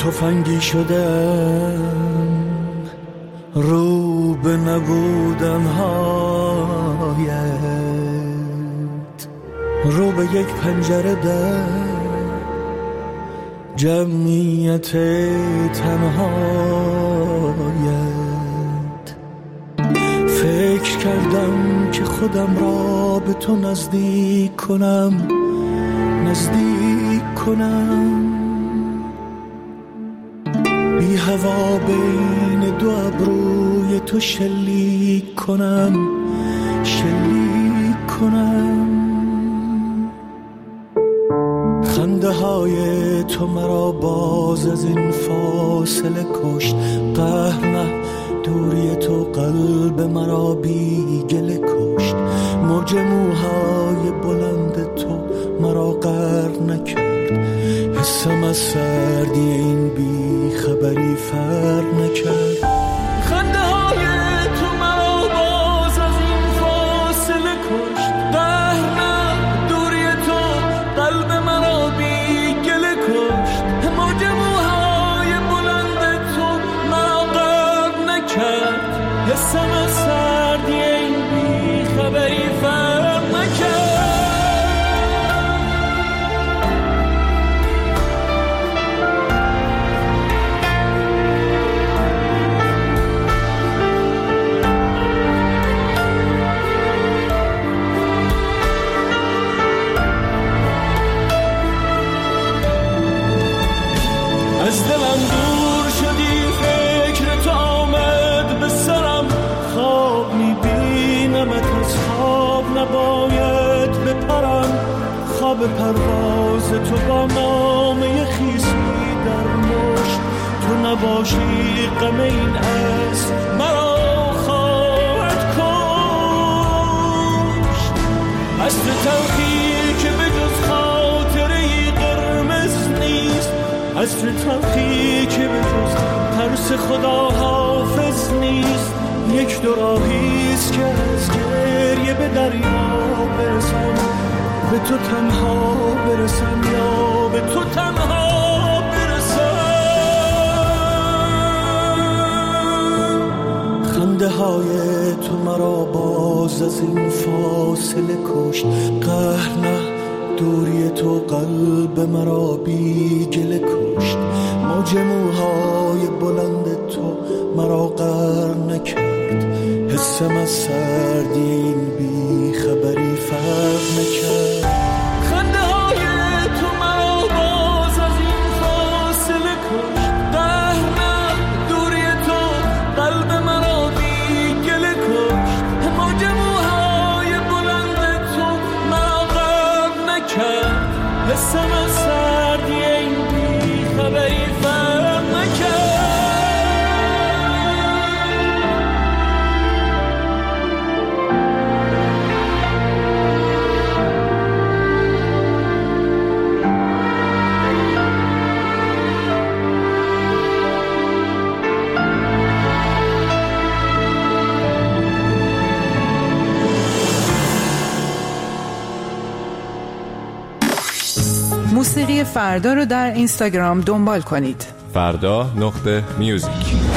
تفنگی شدم رو به نبودن هایت، رو به یک پنجره در جمعیت تنهایت. فکر کردم که خودم را به تو نزدیک کنم، نزدیک کنم، بی هوا بین دو ابروی تو شلیک کنم، شلیک کنم. خنده های تو مرا باز از این فاصله کشت، قهر نه دوری تو قلب مرا بی گله کشت. موج موهای بلند تو مرا غرق نکرد، حسم از سردی این بی خبری فرق نکرد. خنده های تو مرا باز از این فاصله کشت، قهر نه دوری تو قلب مرا بی گله کشت. موج موهای بلند تو مرا غرق نکرد، حسم از سردی این بی خبری فرق نکرد. از دلم دور شدی، فکر تو آمد به سرم، خواب میبینمت از خواب نباید بپرم. خواب پرواز تو با نامه خیسی در مشت، تو نباشی غم این اسب مرا خواهد کشت. از تلخی که به جز خاطره‌ای قرمز نیست، عصر تلخی که به جز ترس خدا حافظ نیست. یک دو راهیست که از گریه به دریا برسم، به تو تنها برسم یا به تو تنها برسم. خنده های تو مرا باز از این فاصله کشت، قهر نه دوری تو قلب مرا بی گله کشت. موج موهای بلند تو مرا غرق نکرد، حسم از سردی این بی خبری فرق نکرد. خنده های تو مرا باز از این فاصله کشت، قهر نه دوری تو قلب مرا بی گله کشت. موج موهای بلند تو مرا غرق نکرد، حسم از سردی این بی خبری فرق نکرد. موسیقی فردا رو در اینستاگرام دنبال کنید. فردا.music.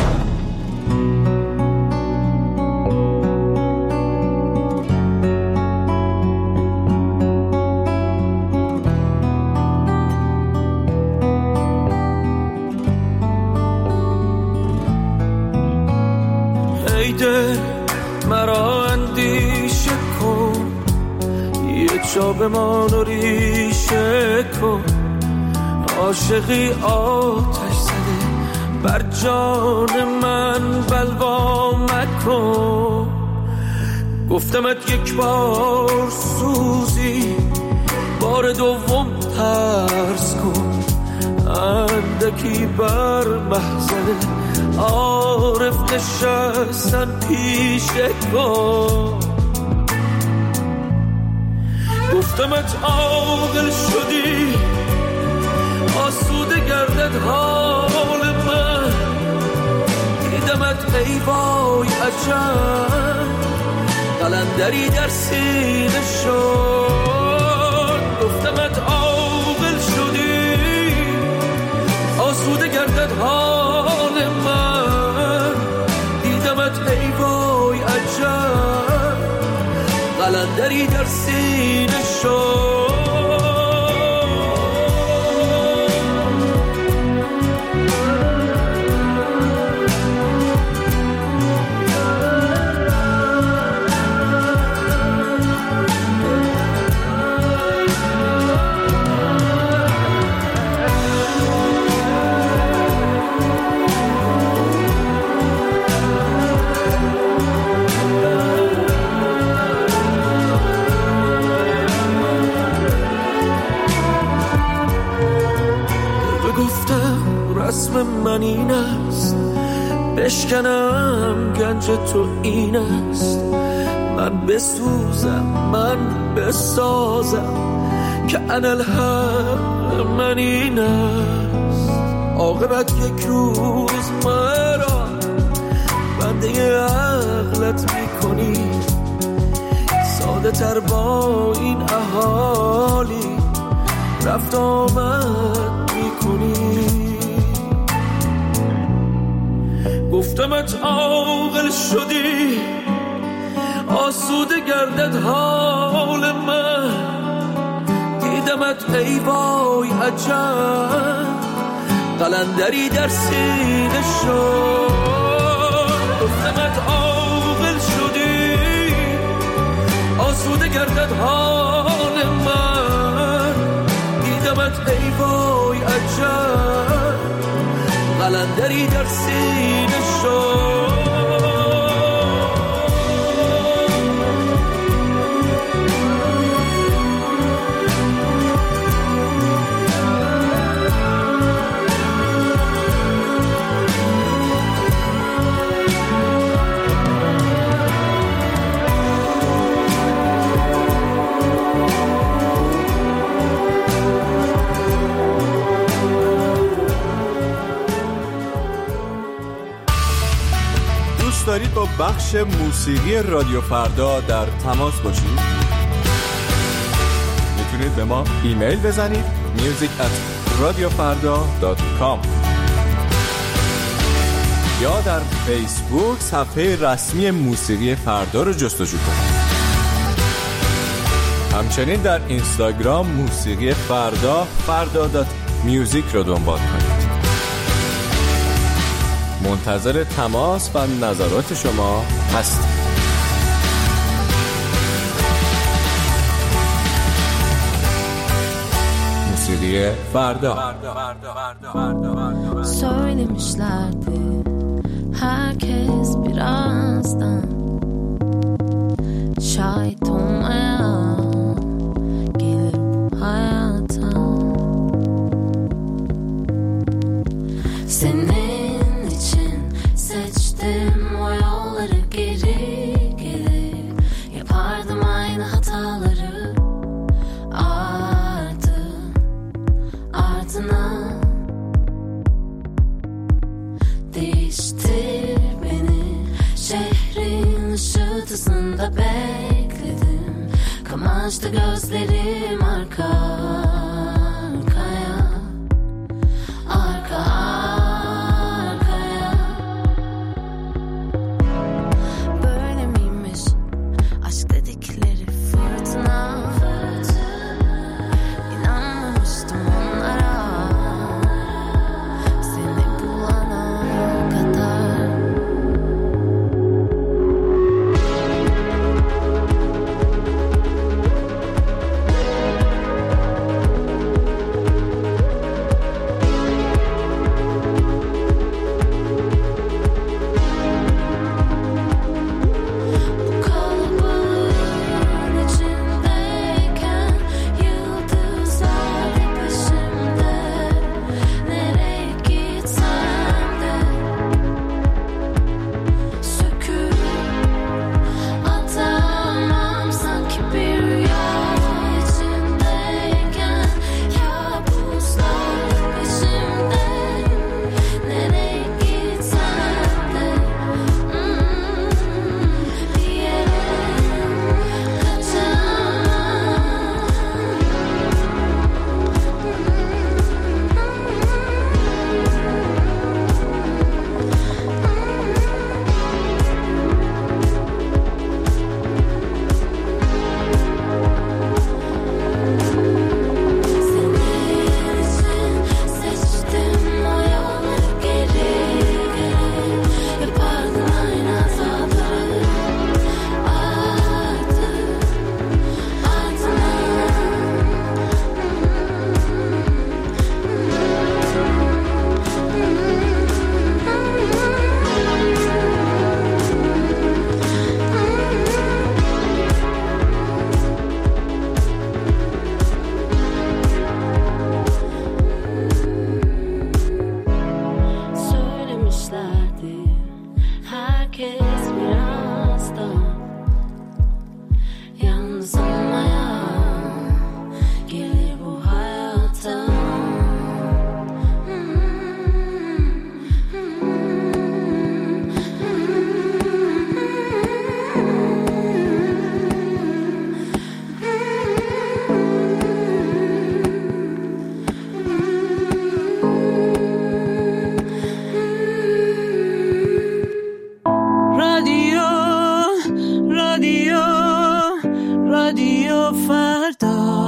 ای دل مرا اندیشه کن، یه جا بمان و ریشه کن. عاشقی آتش زده بر جان من بلوا مکن. گفتمت یک بار سوزی، بار دوم ترس کن. اندکی بر محضر عارف نشستن پیشه کن. گفتمت عاقل شدی، آسوده گردد حال من. دیدمت ای وای عجب، قلندری در سینه شد. گفتمت عاقل شدی، آسوده گردد قلندری در سینه شد. رسم من این است، بشکنم گنج تو این است، من بسوزم من بسازم که انالحق من این است. عاقبت یک روز مرا بنده عقلت میکنی، ساده تر با این اهالی رفت آمد میکنی. گفتمت عاقل شدی آسوده گردد حال من، دیدمت ای وای عجب قلندری در سینه شد. گفتمت عاقل شدی آسوده گردد حال من، دیدمت ای وای عجب قلندری در سینه شد. دارید با بخش موسیقی رادیو فردا در تماس باشید؟ میتونید به ما ایمیل بزنید music@radiofarda.com یا در فیسبوک صفحه رسمی موسیقی فردا رو جستجو کنید. همچنین در اینستاگرام موسیقی فردا farda.music رو دنبال کنید. منتظر تماس و نظرات شما هستیم. موسیقی فردا. Söylemişlerdi herkes birazdan şahit olmaya gelir bu hayata. Senin o yolları geri gelip yapardım aynı hataları ardına. Değiştir beni, şehrin ışıltısında bekledim, kamaştı gözlerim arka arkaya, arka رادیو فردا.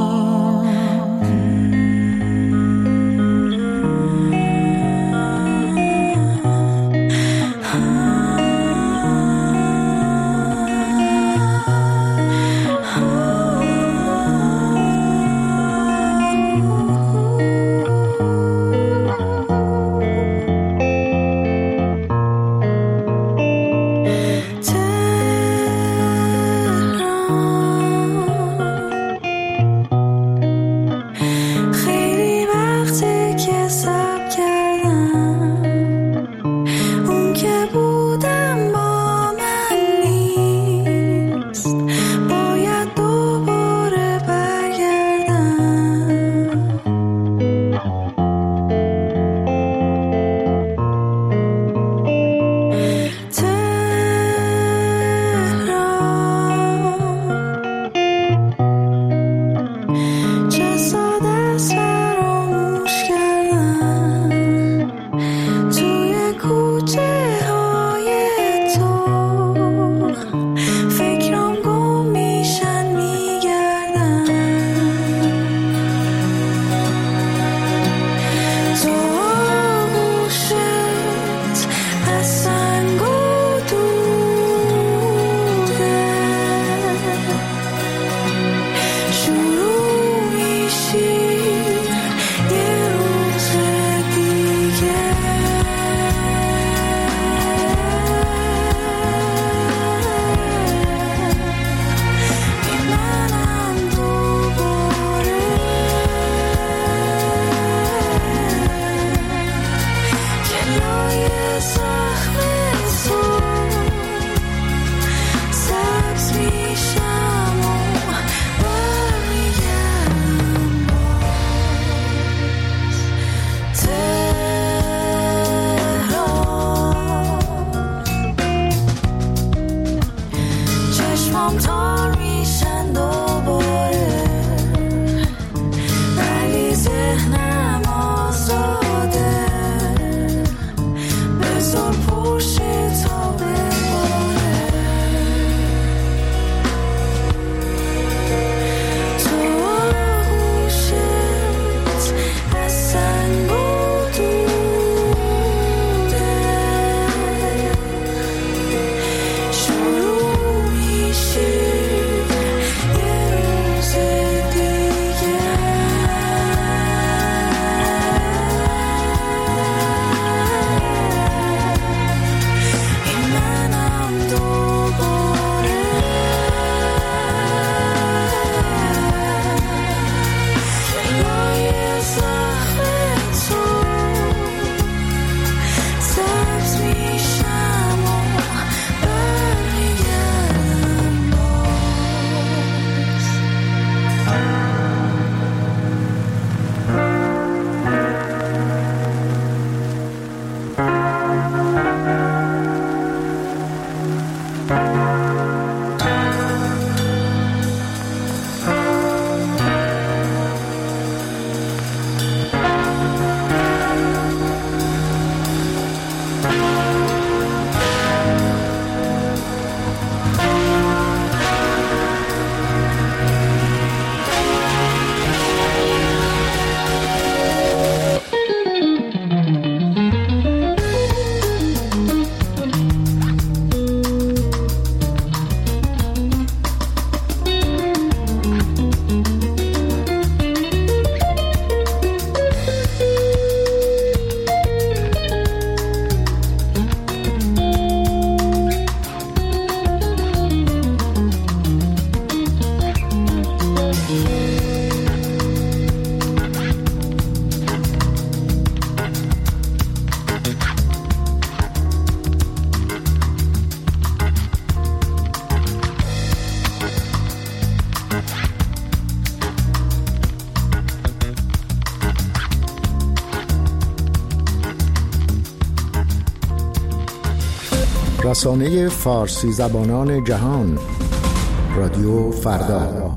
رسانه فارسی زبانان جهان، رادیو فردا.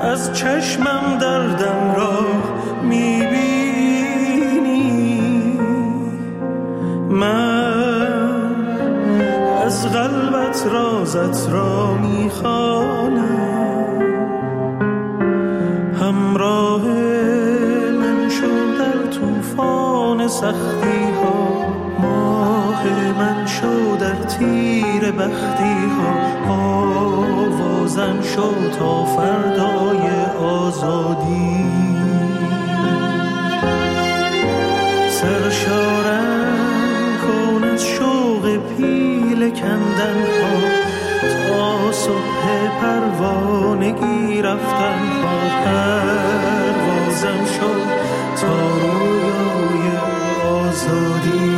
از چشمم دردم را میبینی، من از قلبت رازت را میخوانم. همراه من شو در طوفان سختی ها، ماه من شو در تیر بختی ها، آوازم شو تا فردای آزادی. سرشارم کن از شوق پیل کندن ها، تا صبح پروانگی رفتن ها، پروازم شو تا رویای آزادی.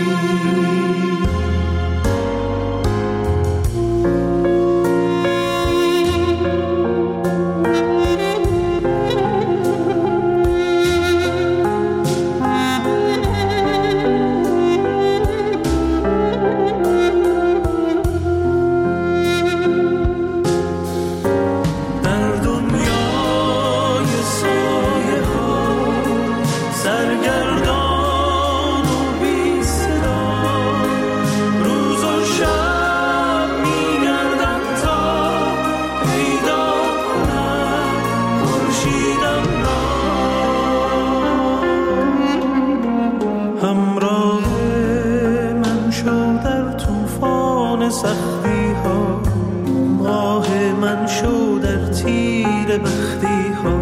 سختی ها، ماه من شو در تیر بختی ها،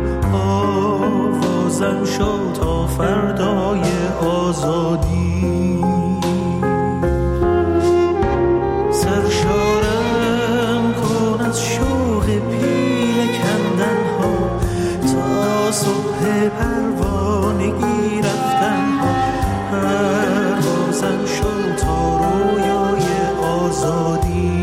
آوازم شو تا فردای آزادی. سرشارم کن از شوق پیل کندن ها، تا صبح پروانگی رفتن ها، پروازم شو تا رویای آزادی.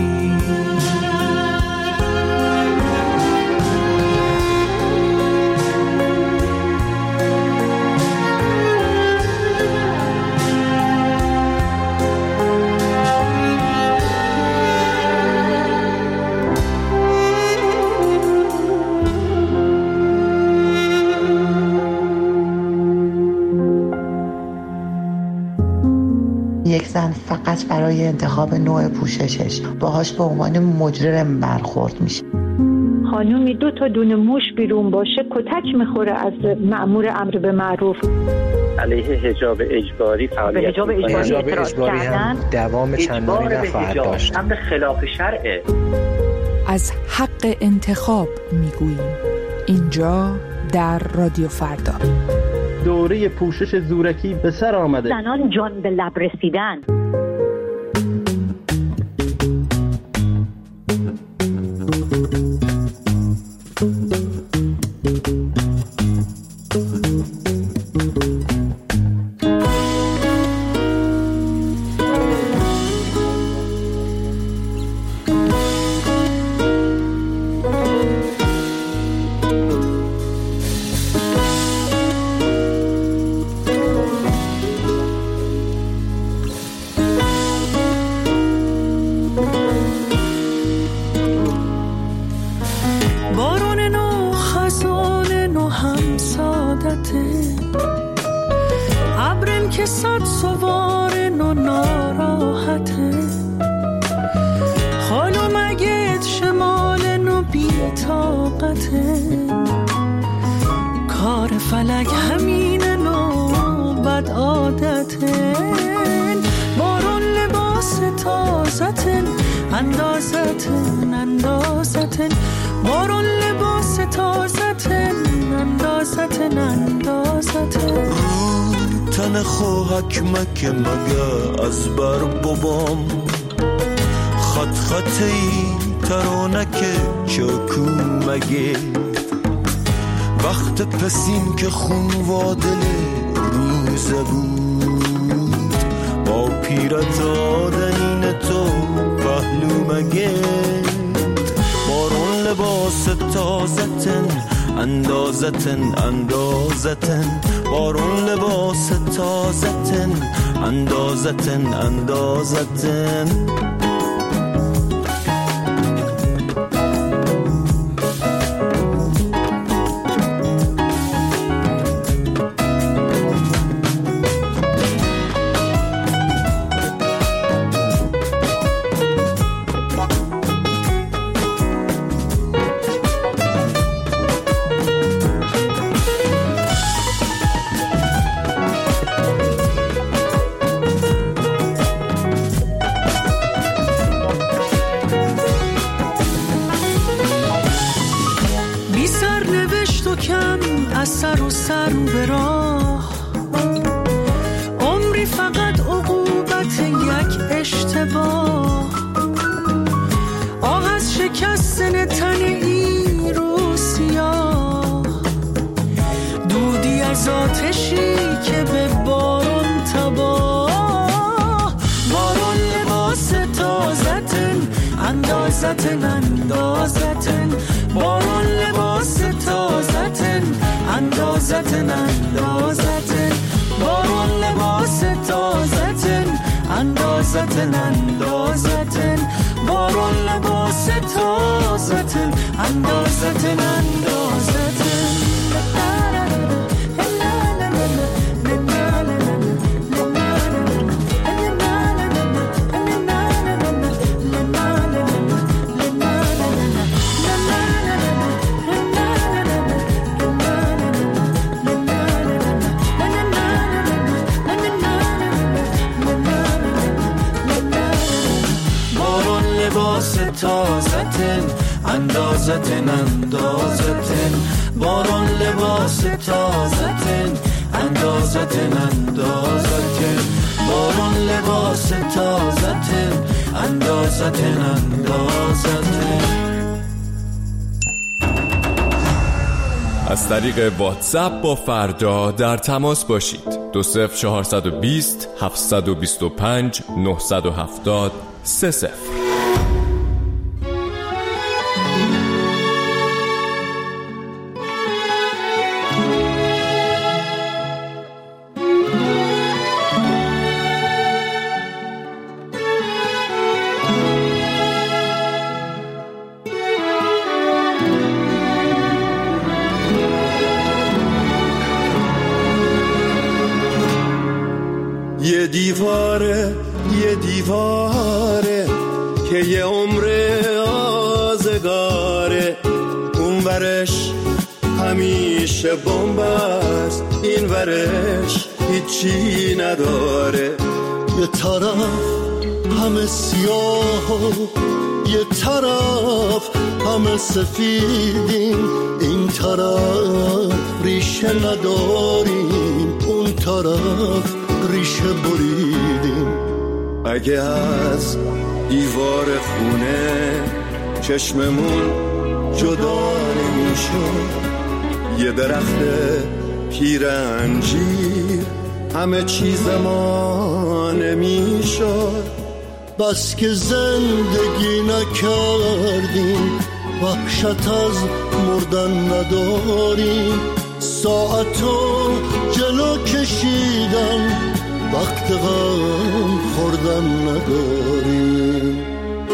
یک زن فقط برای انتخاب نوع پوششش باهاش به عنوان مجرم برخورد میشه. خانومی 2 تا دونه موش بیرون باشه کتک میخوره از مأمور امر به معروف. علیه حجاب اجباری فعالیت حجاب اجباری هم دوام چندانی نخواهد داشت. امر خلاف شرعه. از حق انتخاب میگوییم اینجا در رادیو فردا. دوره پوشش زورکی به سر آمده. زنان جان به لب رسیدن. تن خوهک مکه مگه از بر بابام، خط خطی ترانک چاکو مگه، وقت پسین که خون وادل روزه بود، با پیرت آدنین تو پهلو مگه، بارون لباس تازتن اندازتن بارون لباس تازتن اندازتن کم از سر و سر به راه، عمری فقط عقوبت یک اشتباه. آه از شکستن تن این رو سیاه، دودی از آتشی که به بارون تباه. بارون لباس تازتن اندازتن اندازتن، بارون لباس تازتن اندازتن اندازتن، بارون لباس تازتن اندازتن اندازتن، بارون لباس تازتن اندازتن اندازتن. تازتن اندازتن اندازتن، بارون لباس تازتن اندازتن اندازتن، بارون لباس تازتن اندازتن اندازتن. از طریق واتساپ با فردا در تماس باشید. 20420 725 970 30. یه دیواره که یه عمر آزگاره، اون ورش همیشه بمب است، این ورش هیچی نداره. یه طرف همه سیاه و یه طرف همه سفیدیم، این طرف ریشه نداریم، اون طرف ریشه بریدیم. اگه از دیوار خونه چشممون جدا نمیشد، یه درخت پیر انجیر همه چیز ما نمیشد. بس که زندگی نکردیم، وحشت از مردن نداریم، ساعتو جلو کشیدن وقت غم خوردن نداریم.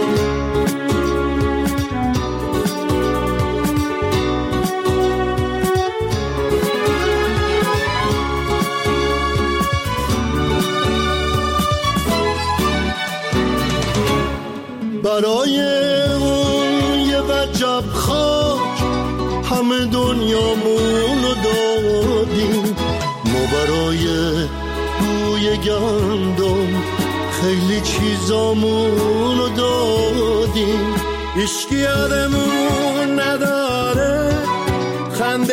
برای اون یه وجب خاک همه دنیامونو دادیم، ما برای بوی گندم خیلی چیزامونو دادیم. هیچکی یادمون نداره خنده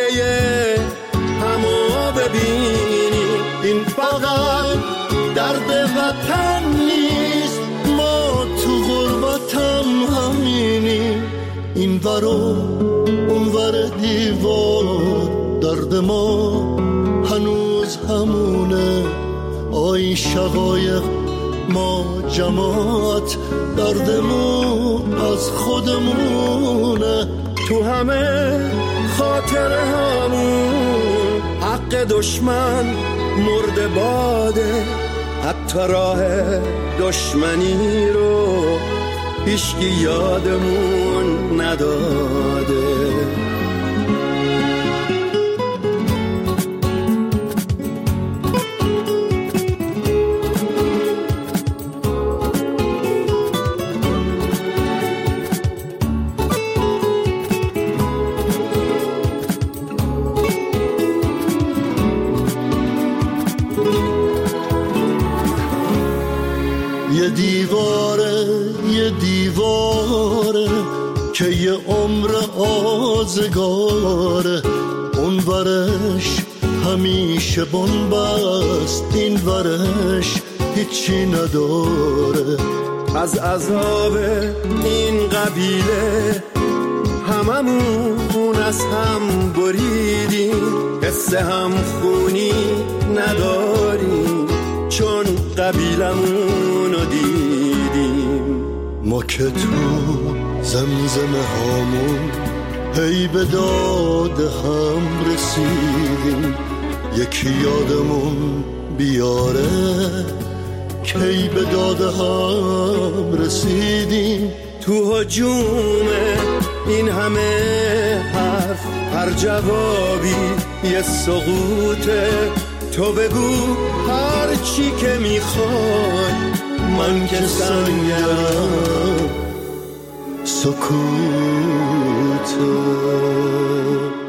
همو ببینیم، این فقط درد وطن نیست، ما تو غربتم همینیم. این ور و اون ور دیوار درد ما هنوز همونه، آی شقایق ما جماعت دردمون از خودمونه. تو همه خاطره همون حق دشمن مرده باده، حتی راه دشمنی رو هیچکی یادمون نداده. یه دیواره که یه عمر آزگاره، اون ورش همیشه بنبست، این ورش هیچی نداره. از عذاب این قبیله هممون از هم بریدیم، حس هم خونی نداریم چون قبیلمون رو دیدیم. ما که تو زمزمه هامون هی به داد هم رسیدیم، یکی یادمون بیاره کی به داد هم رسیدیم. تو هجوم این همه حرف هر جوابی یه سقوطه. تو بگو هر چی که میخوای، من که سنگرم سکوته.